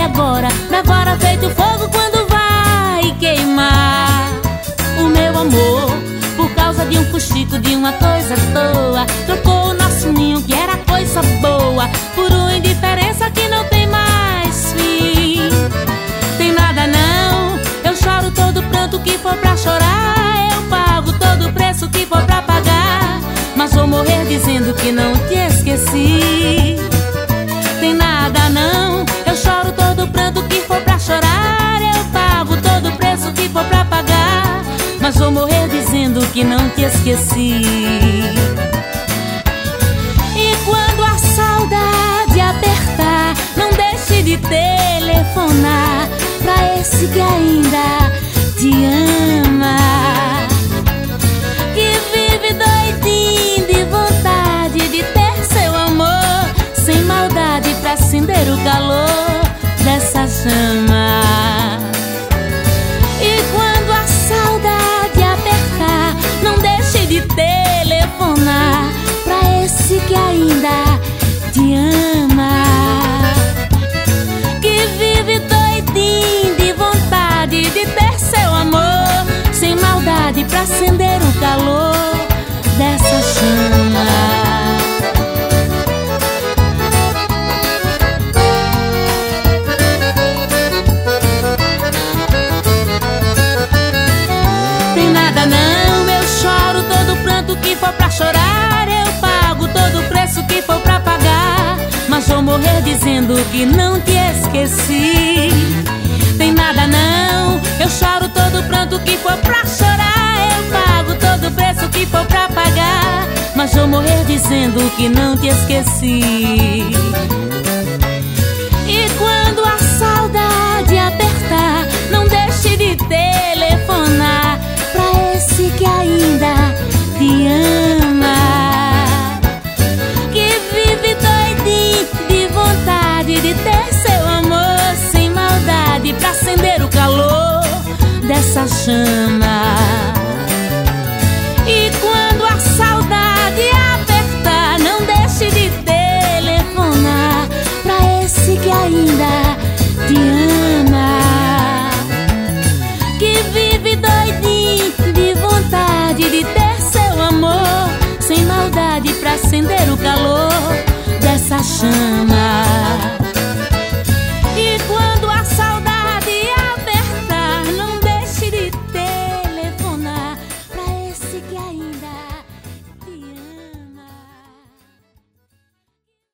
agora devora feito fogo quando vai queimar o meu amor. Por causa de um fuxico, de uma coisa à toa, trocou o nosso ninho que era coisa boa por uma indiferença que não tem mais fim. Tem nada não, eu choro todo pranto que for pra chorar, eu pago todo o preço que for pra pagar, mas vou morrer dizendo que não te esqueci. Tem nada não, eu choro todo pranto que for pra chorar, eu pago todo o preço que for pra pagar, mas vou morrer dizendo que não te esqueci. E quando a saudade apertar, não deixe de telefonar pra esse que ainda te ama, que vive doidinho de vontade de ter seu amor, sem maldade pra acender o calor dessa chama. E quando a saudade apertar, não deixe de telefonar pra esse que ainda te ama, que vive doidinho de vontade de ter seu amor, sem maldade pra acender o calor dessa chama. Que for pra chorar, eu pago todo o preço que for pra pagar, mas vou morrer dizendo que não te esqueci. Tem nada não, eu choro todo o pranto que for pra chorar, eu pago todo o preço que for pra pagar, mas vou morrer dizendo que não te esqueci. E quando a saudade apertar, não deixe de telefonar pra esse que ainda te ama, que vive doidinho de vontade de ter seu amor, sem maldade pra acender o calor dessa chama. E quando a saudade apertar, não deixe de telefonar pra esse que ainda te ama, que vive doidinho de vontade de ter seu amor, sem maldade pra acender o calor dessa chama.